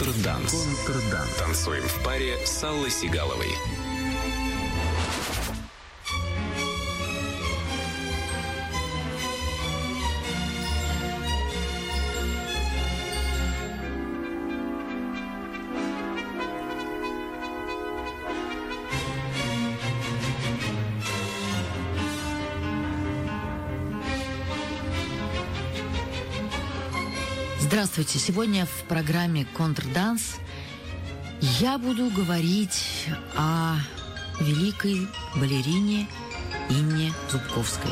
Контрданс. Танцуем в паре с Аллой Сигаловой. Здравствуйте! Сегодня в программе «Контрданс» я буду говорить о великой балерине Инне Зубковской.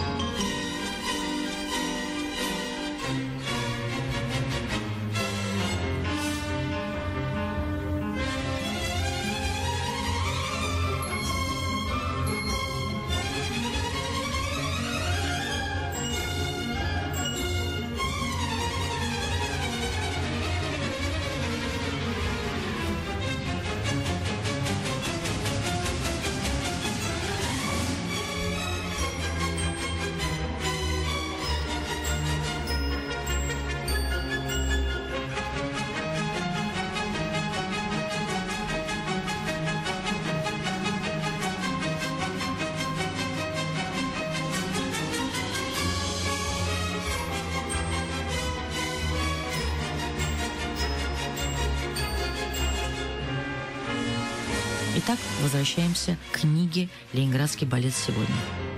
Итак, возвращаемся к книге «Ленинградский балет сегодня».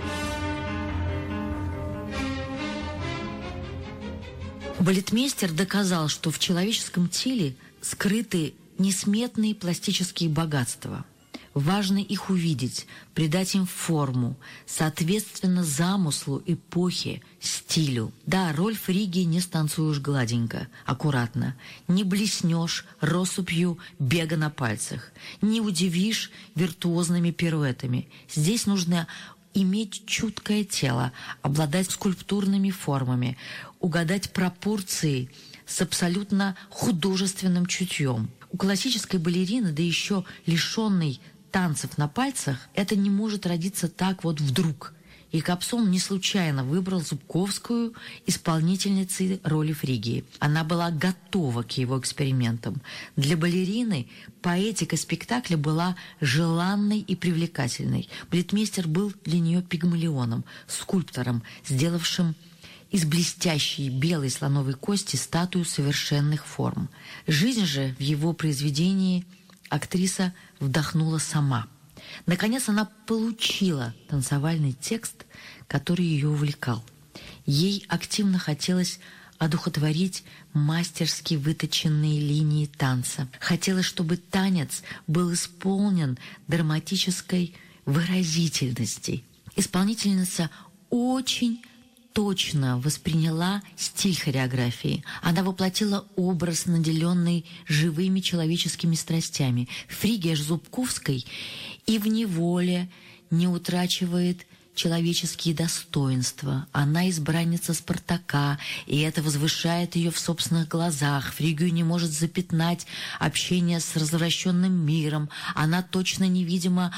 Балетмейстер доказал, что в человеческом теле скрыты несметные пластические богатства. Важно их увидеть, придать им форму, соответственно замыслу, эпохе, стилю. Да, роль Фригии не станцуешь гладенько, аккуратно, не блеснешь россыпью бега на пальцах, не удивишь виртуозными пируэтами. Здесь нужно иметь чуткое тело, обладать скульптурными формами, угадать пропорции с абсолютно художественным чутьем. У классической балерины, да еще лишенной танцев на пальцах, это не может родиться так вот вдруг. И Кобзон не случайно выбрал Зубковскую исполнительницей роли Фригии. Она была готова к его экспериментам. Для балерины поэтика спектакля была желанной и привлекательной. Балетмейстер был для нее пигмалионом, скульптором, сделавшим из блестящей белой слоновой кости статую совершенных форм. Жизнь же в его произведении актриса вдохнула сама. Наконец она получила танцевальный текст, который ее увлекал. Ей активно хотелось одухотворить мастерски выточенные линии танца. Хотелось, чтобы танец был исполнен драматической выразительности. Исполнительница очень точно восприняла стиль хореографии. Она воплотила образ, наделенный живыми человеческими страстями. Фригия ж Зубковской и в неволе не утрачивает человеческие достоинства. Она избранница Спартака, и это возвышает ее в собственных глазах. Фригию не может запятнать общение с развращенным миром. Она точно невидимо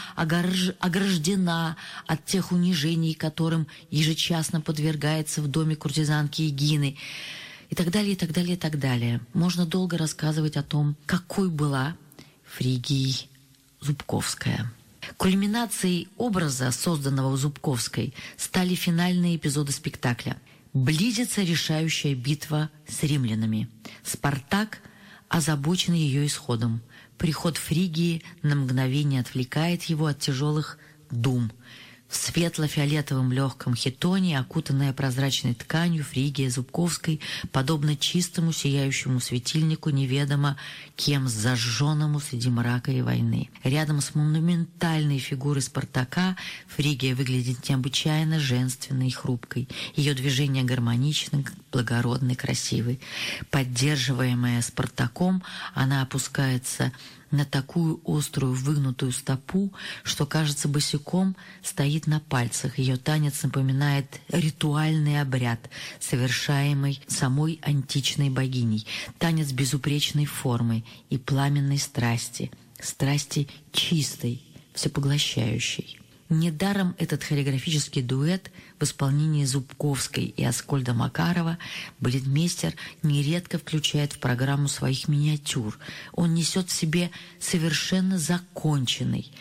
ограждена от тех унижений, которым ежечасно подвергается в доме куртизанки Эгины. И так далее, и так далее, и так далее. Можно долго рассказывать о том, какой была Фригией Зубковская. Кульминацией образа, созданного Зубковской, стали финальные эпизоды спектакля. Близится решающая битва с римлянами. Спартак озабочен ее исходом. Приход Фригии на мгновение отвлекает его от тяжелых дум. В светло-фиолетовом легком хитоне, окутанная прозрачной тканью, Фригия Зубковской, подобно чистому сияющему светильнику, неведомо кем зажженному среди мрака и войны. Рядом с монументальной фигурой Спартака Фригия выглядит необычайно женственной и хрупкой. Ее движения гармоничны, благородны, красивы. Поддерживаемая Спартаком, она опускается на такую острую выгнутую стопу, что, кажется, босиком стоит на пальцах. Ее танец напоминает ритуальный обряд, совершаемый самой античной богиней. Танец безупречной формы и пламенной страсти. Страсти чистой, всепоглощающей. Недаром этот хореографический дуэт в исполнении Зубковской и Аскольда Макарова балетмейстер нередко включает в программу своих миниатюр. Он несет в себе совершенно законченный,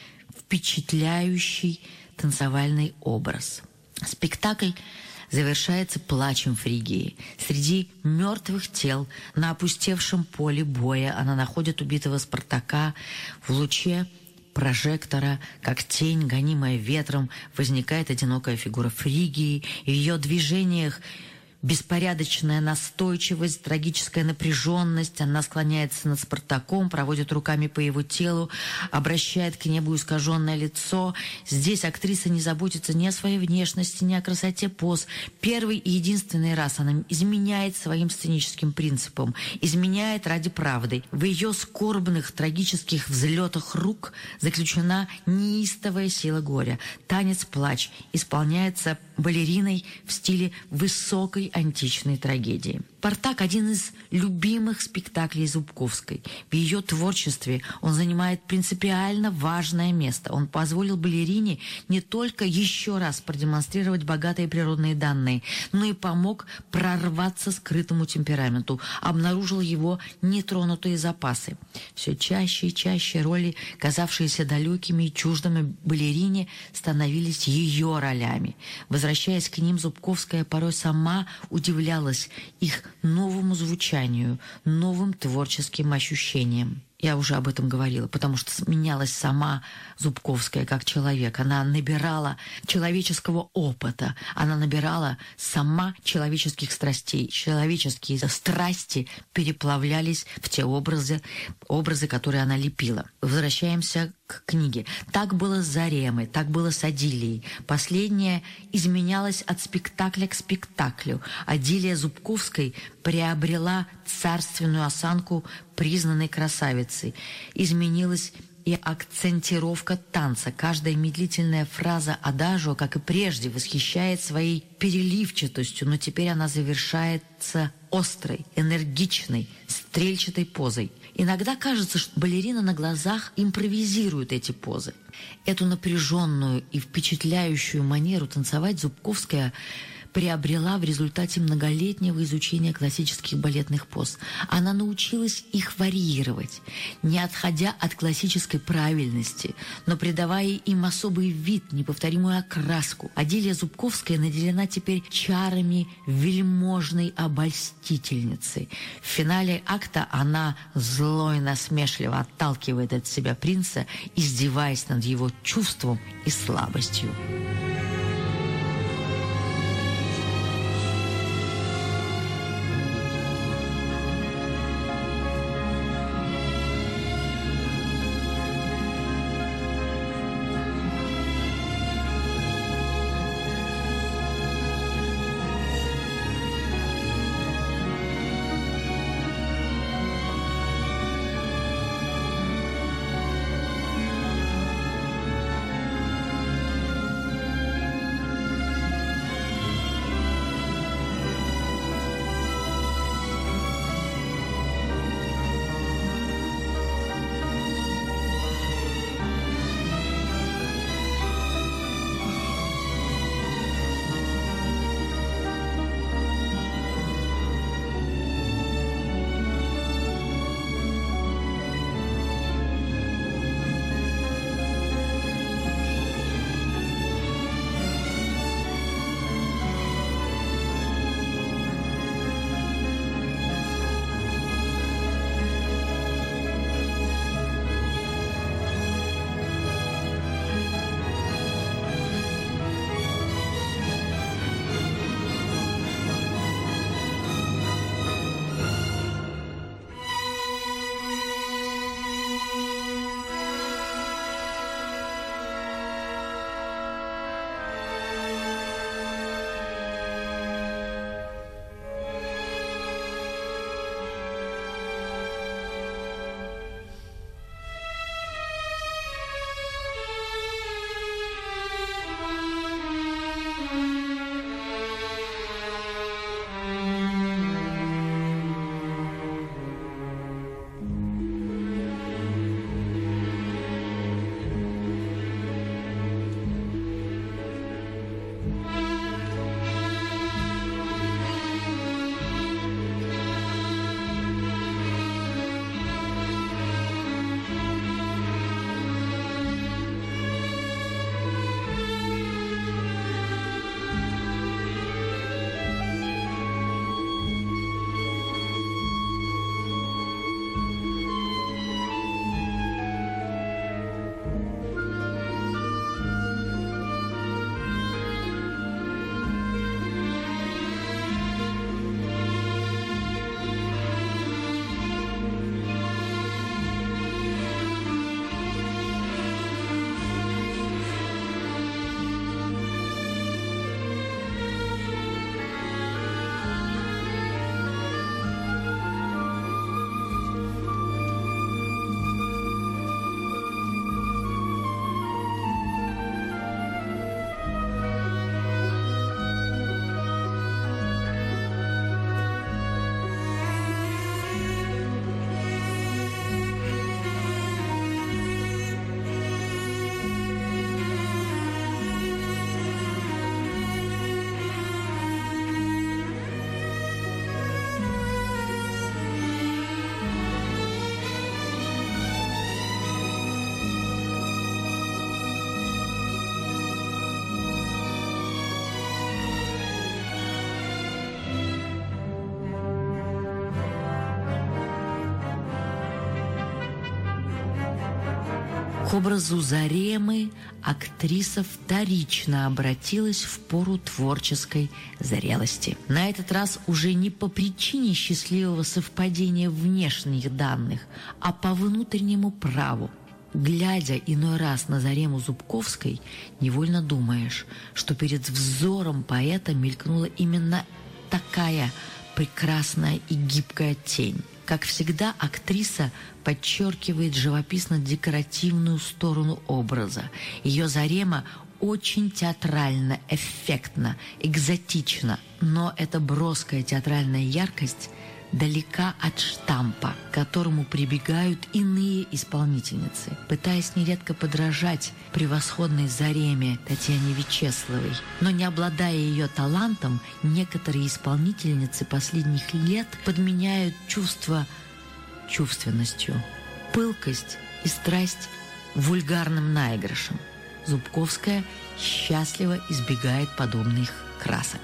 впечатляющий танцевальный образ. Спектакль завершается плачем Фригии. Среди мертвых тел на опустевшем поле боя она находит убитого Спартака. В луче прожектора, как тень, гонимая ветром, возникает одинокая фигура Фригии. В ее движениях беспорядочная настойчивость, трагическая напряженность. Она склоняется над Спартаком, проводит руками по его телу, обращает к небу искаженное лицо. Здесь актриса не заботится ни о своей внешности, ни о красоте поз. Первый и единственный раз она изменяет своим сценическим принципам, изменяет ради правды. В ее скорбных, трагических взлетах рук заключена неистовая сила горя. Танец-плач исполняется балериной в стиле высокой античной трагедии. «Спартак» — один из любимых спектаклей Зубковской. В ее творчестве он занимает принципиально важное место. Он позволил балерине не только еще раз продемонстрировать богатые природные данные, но и помог прорваться скрытому темпераменту, обнаружил его нетронутые запасы. Все чаще и чаще роли, казавшиеся далекими и чуждыми балерине, становились ее ролями. Возвращаясь к ним, Зубковская порой сама удивлялась их новому звучанию, новым творческим ощущениям. Я уже об этом говорила, потому что менялась сама Зубковская как человек. Она набирала человеческого опыта, она набирала сама человеческих страстей. Человеческие страсти переплавлялись в те образы, которые она лепила. Возвращаемся к книге. Так было с Заремой, так было с Адилией. Последняя изменялась от спектакля к спектаклю. Адилия Зубковской приобрела царственную осанку признанной красавицы. Изменилась и акцентировка танца. Каждая медлительная фраза адажио, как и прежде, восхищает своей переливчатостью, но теперь она завершается острой, энергичной, стрельчатой позой. Иногда кажется, что балерина на глазах импровизирует эти позы. Эту напряженную и впечатляющую манеру танцевать Зубковская приобрела в результате многолетнего изучения классических балетных поз. Она научилась их варьировать, не отходя от классической правильности, но придавая им особый вид, неповторимую окраску. Адилия Зубковская наделена теперь чарами вельможной обольстительницы. В финале акта она зло и насмешливо отталкивает от себя принца, издеваясь над его чувством и слабостью. К образу Заремы актриса вторично обратилась в пору творческой зрелости. На этот раз уже не по причине счастливого совпадения внешних данных, а по внутреннему праву. Глядя иной раз на Зарему Зубковской, невольно думаешь, что перед взором поэта мелькнула именно такая прекрасная и гибкая тень. Как всегда, актриса подчеркивает живописно-декоративную сторону образа. Ее Зарема очень театрально, эффектно, экзотично, но эта броская театральная яркость далека от штампа, к которому прибегают иные исполнительницы, пытаясь нередко подражать превосходной Зареме Татьяне Вячеславой. Но не обладая ее талантом, некоторые исполнительницы последних лет подменяют чувство чувственностью, пылкость и страсть вульгарным наигрышем. Зубковская счастливо избегает подобных красок.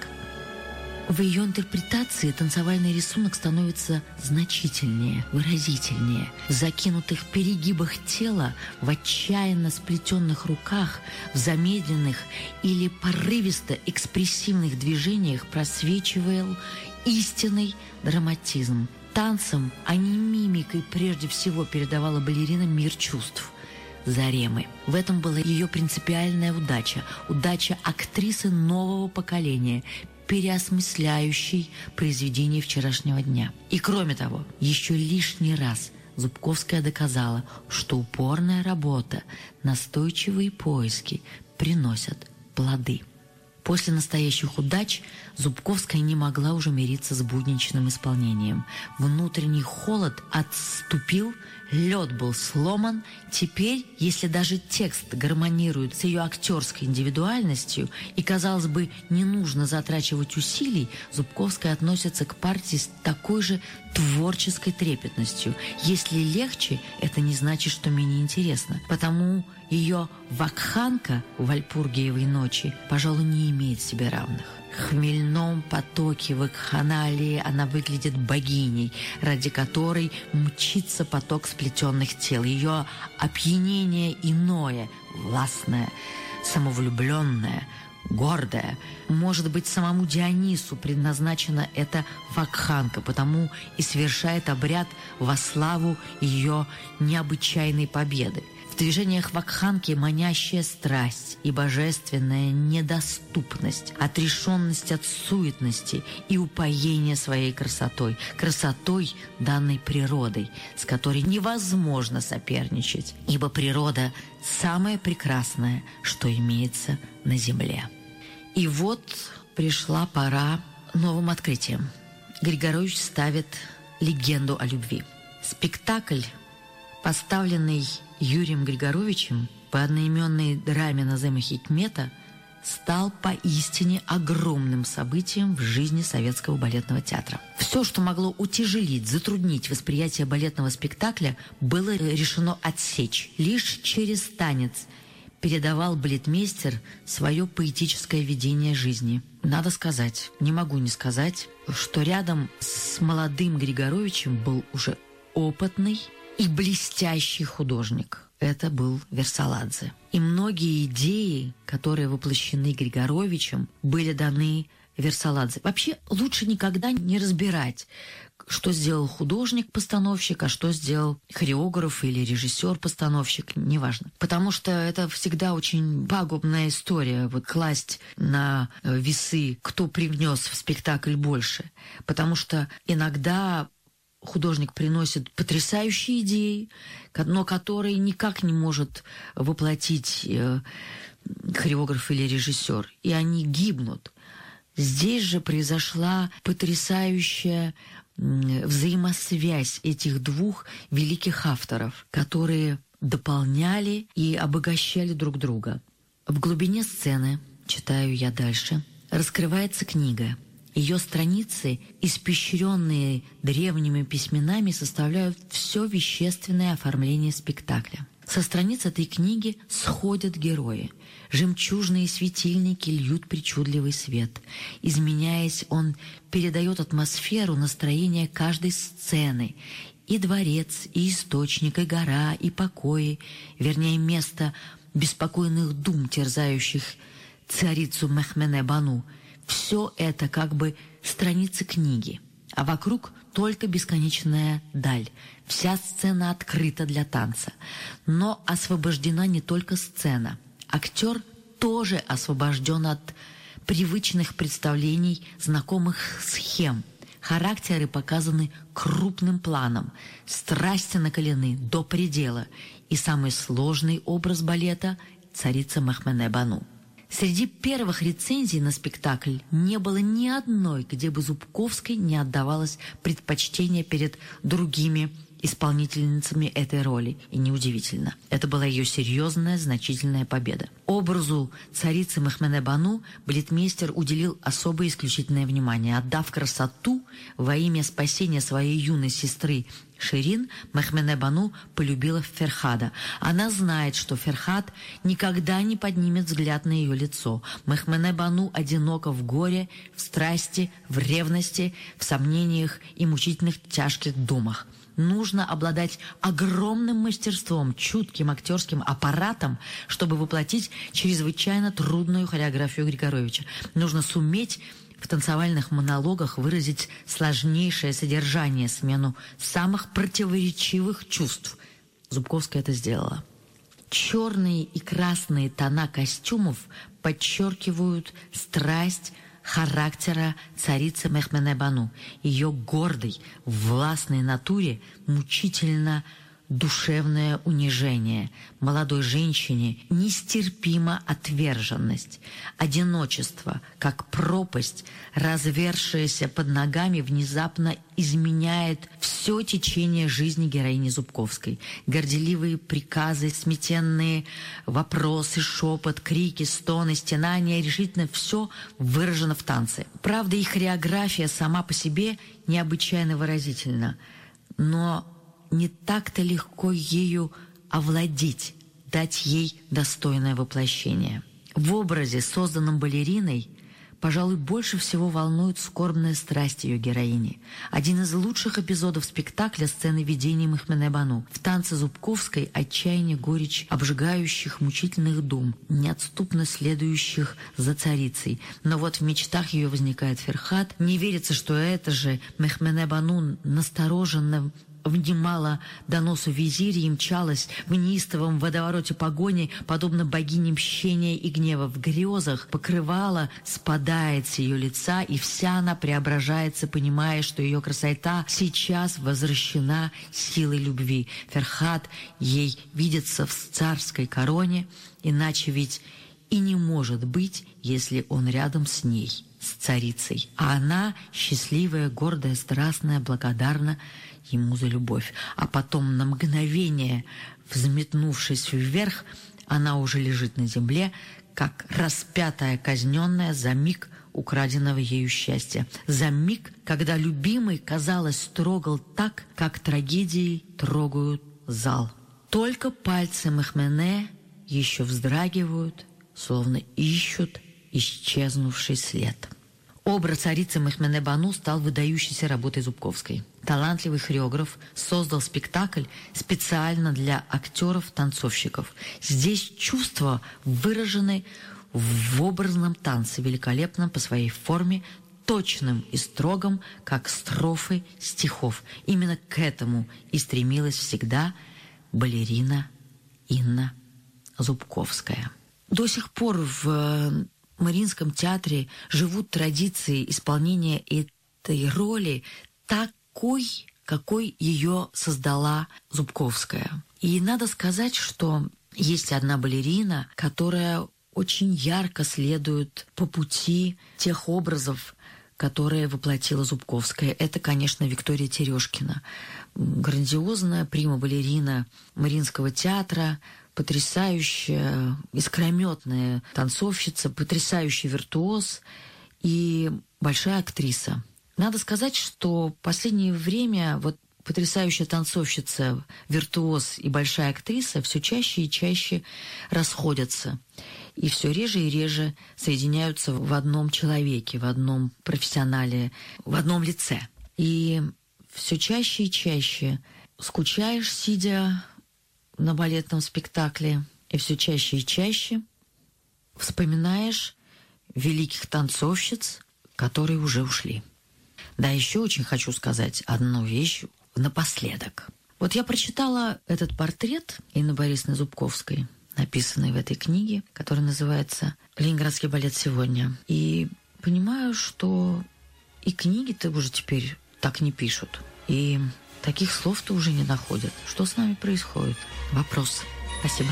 В ее интерпретации танцевальный рисунок становится значительнее, выразительнее. В закинутых перегибах тела, в отчаянно сплетенных руках, в замедленных или порывисто-экспрессивных движениях просвечивал истинный драматизм. Танцем, а не мимикой прежде всего передавала балерина мир чувств Заремы. В этом была ее принципиальная удача. Удача актрисы нового поколения, переосмысляющей произведение вчерашнего дня. И кроме того, еще лишний раз Зубковская доказала, что упорная работа, настойчивые поиски приносят плоды. После настоящих удач Зубковская не могла уже мириться с будничным исполнением. Внутренний холод отступил, лед был сломан. Теперь, если даже текст гармонирует с ее актерской индивидуальностью и, казалось бы, не нужно затрачивать усилий, Зубковская относится к партии с такой же творческой трепетностью. Если легче, это не значит, что менее интересно. Потому ее «Вакханка» в «Вальпургиевой ночи», пожалуй, не имеет себе равных. В хмельном потоке вакханалии она выглядит богиней, ради которой мчится поток сплетенных тел. Ее опьянение иное, властное, самовлюбленное, гордое. Может быть, самому Дионису предназначена эта вакханка, потому и совершает обряд во славу ее необычайной победы. В движениях вакханки манящая страсть и божественная недоступность, отрешенность от суетности и упоение своей красотой, красотой, данной природой, с которой невозможно соперничать, ибо природа – самое прекрасное, что имеется на земле. И вот пришла пора новым открытиям. Григорович ставит легенду о любви. Спектакль, поставленный Юрием Григоровичем по одноименной драме Назема Хикмета, стал поистине огромным событием в жизни советского балетного театра. Все, что могло утяжелить, затруднить восприятие балетного спектакля, было решено отсечь. Лишь через танец передавал балетмейстер свое поэтическое видение жизни. Надо сказать, не могу не сказать, что рядом с молодым Григоровичем был уже опытный и блестящий художник. Это был Версаладзе. И многие идеи, которые воплощены Григоровичем, были даны Версаладзе. Вообще лучше никогда не разбирать, что сделал художник-постановщик, а что сделал хореограф или режиссер-постановщик, неважно. Потому что это всегда очень пагубная история, вот класть на весы, кто привнес в спектакль больше. Потому что иногда художник приносит потрясающие идеи, но которые никак не может воплотить хореограф или режиссер, и они гибнут. Здесь же произошла потрясающая взаимосвязь этих двух великих авторов, которые дополняли и обогащали друг друга. В глубине сцены, читаю я дальше, раскрывается книга. Ее страницы, испещренные древними письменами, составляют все вещественное оформление спектакля. Со страниц этой книги сходят герои. Жемчужные светильники льют причудливый свет. Изменяясь, он передает атмосферу, настроение каждой сцены И дворец, и источник, и гора, и покои, вернее, место беспокойных дум, терзающих царицу Мехмене Бану. Все это как бы страницы книги, а вокруг только бесконечная даль. Вся сцена открыта для танца. Но освобождена не только сцена. Актер тоже освобожден от привычных представлений, знакомых схем. Характеры показаны крупным планом, страсти накалены до предела. И самый сложный образ балета – царица Мехмене Бану. Среди первых рецензий на спектакль не было ни одной, где бы Зубковской не отдавалось предпочтение перед другими исполнительницами этой роли. И неудивительно. Это была ее серьезная, значительная победа. Образу царицы Мехмене Бану балетмейстер уделил особое исключительное внимание. Отдав красоту во имя спасения своей юной сестры Ширин, Мехмене Бану полюбила Ферхада. Она знает, что Ферхад никогда не поднимет взгляд на ее лицо. Мехмене Бану одинока в горе, в страсти, в ревности, в сомнениях и мучительных тяжких думах. Нужно обладать огромным мастерством, чутким актерским аппаратом, чтобы воплотить чрезвычайно трудную хореографию Григоровича. Нужно суметь в танцевальных монологах выразить сложнейшее содержание, смену самых противоречивых чувств. Зубковская это сделала. Черные и красные тона костюмов подчеркивают страсть характера царицы Мехмене Бану. Ее гордой, властной натуре мучительно душевное унижение. Молодой женщине нестерпима отверженность. Одиночество, как пропасть, развершаяся под ногами, внезапно изменяет все течение жизни героини Зубковской. Горделивые приказы, сметенные вопросы, шепот, крики, стоны, стенания, решительно все выражено в танце. Правда, их хореография сама по себе необычайно выразительна, но не так-то легко ею овладеть, дать ей достойное воплощение. В образе, созданном балериной, пожалуй, больше всего волнует скорбная страсть ее героини. Один из лучших эпизодов спектакля – сцены видения Мехмене Бану. В танце Зубковской отчаяние, горечь обжигающих, мучительных дум, неотступно следующих за царицей. Но вот в мечтах ее возникает Ферхад. Не верится, что это же Мехмене Бану настороженно внимала доносу визиря и мчалась в неистовом водовороте погони, подобно богине мщения и гнева. В грезах покрывало спадает с ее лица, и вся она преображается, понимая, что ее красота сейчас возвращена силой любви. Ферхад ей видится в царской короне, иначе ведь и не может быть, если он рядом с ней, с царицей. А она, счастливая, гордая, страстная, благодарна ему за любовь. А потом на мгновение, взметнувшись вверх, она уже лежит на земле, как распятая, казненная за миг украденного ею счастья. За миг, когда любимый, казалось, трогал так, как трагедии трогают зал. Только пальцы Мехмене еще вздрагивают, словно ищут исчезнувший след. Образ царицы Мехмене Бану стал выдающейся работой Зубковской. Талантливый хореограф создал спектакль специально для актеров-танцовщиков. Здесь чувства выражены в образном танце, великолепном по своей форме, точным и строгом, как строфы стихов. Именно к этому и стремилась всегда балерина Инна Зубковская. До сих пор в Мариинском театре живут традиции исполнения этой роли такой, какой ее создала Зубковская. И надо сказать, что есть одна балерина, которая очень ярко следует по пути тех образов, которые воплотила Зубковская. Это, конечно, Виктория Терешкина. Грандиозная прима-балерина Мариинского театра, потрясающая, искрометная танцовщица, потрясающий виртуоз и большая актриса. Надо сказать, что в последнее время вот потрясающая танцовщица, виртуоз и большая актриса все чаще и чаще расходятся. И все реже и реже соединяются в одном человеке, в одном профессионале, в одном лице. И все чаще и чаще скучаешь, сидя на балетном спектакле, и все чаще и чаще вспоминаешь великих танцовщиц, которые уже ушли. Да, еще очень хочу сказать одну вещь напоследок. Вот я прочитала этот портрет Инны Борисовны Зубковской, написанный в этой книге, которая называется «Ленинградский балет сегодня». И понимаю, что и книги-то уже теперь так не пишут. И таких слов-то уже не находят. Что с нами происходит? Вопрос. Спасибо.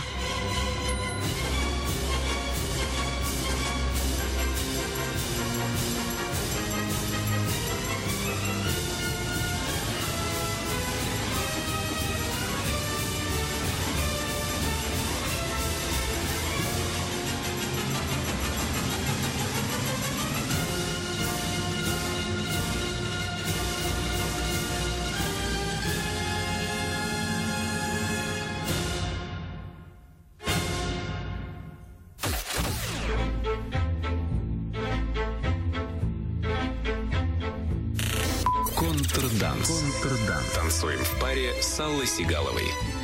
Контрданс. Танцуем в паре с Аллой Сигаловой.